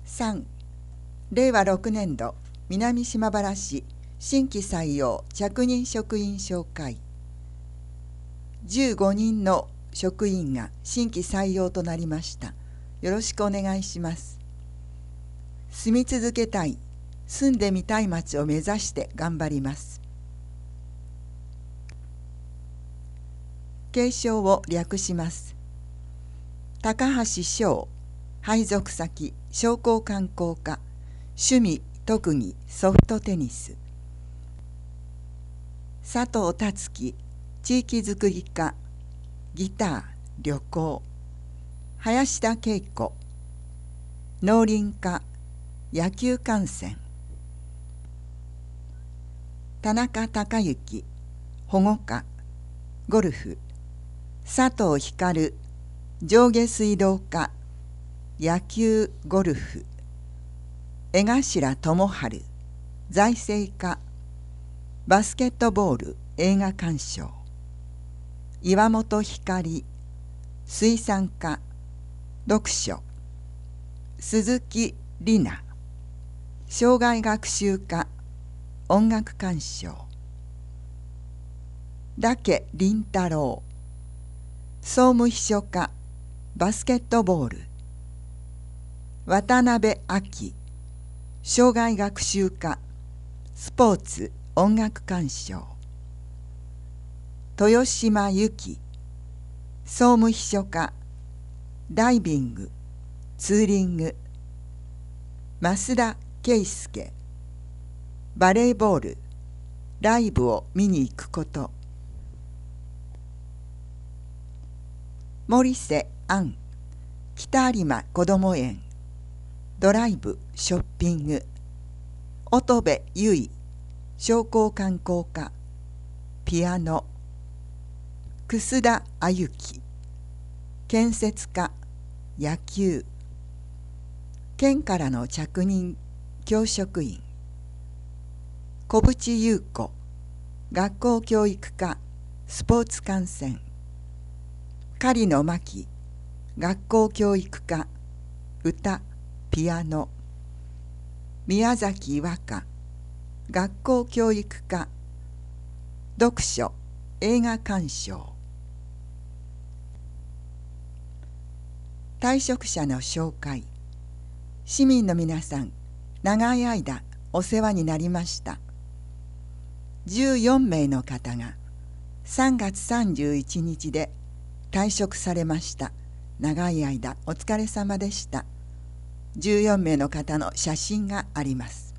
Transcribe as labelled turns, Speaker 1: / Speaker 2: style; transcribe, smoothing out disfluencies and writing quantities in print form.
Speaker 1: 3、令和6年度南島原市新規採用着任職員紹介。15人の職員が新規採用となりました。よろしくお願いします。住み続けたい、住んでみたい町を目指して頑張ります。継承を略します。高橋翔、配属先商工観光課、趣味特技ソフトテニス。佐藤達樹、地域づくり課、ギター旅行。林田恵子、農林課、野球観戦。田中孝之、保護課、ゴルフ。佐藤光、上下水道課、野球ゴルフ。江頭智春、財政課、バスケットボール映画鑑賞。岩本光、水産課、読書。鈴木里奈、障害学習課、音楽鑑賞。だけ凛太郎、総務秘書課、バスケットボール。渡辺亜紀、障害学習課、スポーツ音楽鑑賞。豊島由紀、総務秘書課、ダイビングツーリング。増田圭介、バレーボールライブを見に行くこと。森瀬杏、北有馬こども園ドライブショッピング。乙部結衣、商工観光課、ピアノ。楠田あゆき、建設課、野球。県からの着任教職員。小淵優子、学校教育課、スポーツ観戦。狩野真希、学校教育課、歌ピアノ。宮崎和歌、学校教育課、読書映画鑑賞。退職者の紹介。市民の皆さん、長い間お世話になりました。14名の方が3月31日で退職されました。長い間お疲れ様でした。14名の方の写真があります。